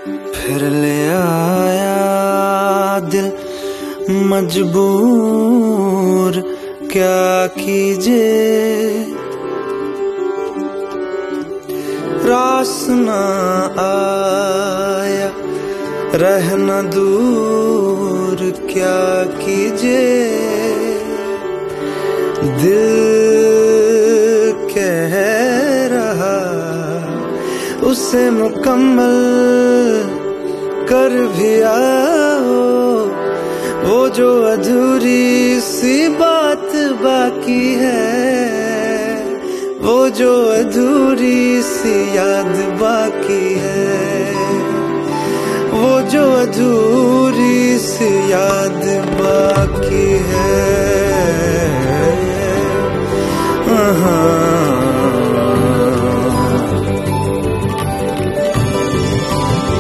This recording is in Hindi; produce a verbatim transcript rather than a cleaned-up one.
फिर ले आया दिल मजबूर, क्या कीजिए रास ना आया रहना दूर, क्या कीजिए दिल कह रहा उसे मुकम्मल कर भी आओ, वो जो अधूरी सी बात बाकी है, वो जो अधूरी सी याद बाकी है, वो जो अधूरी सी याद बाकी है। हाँ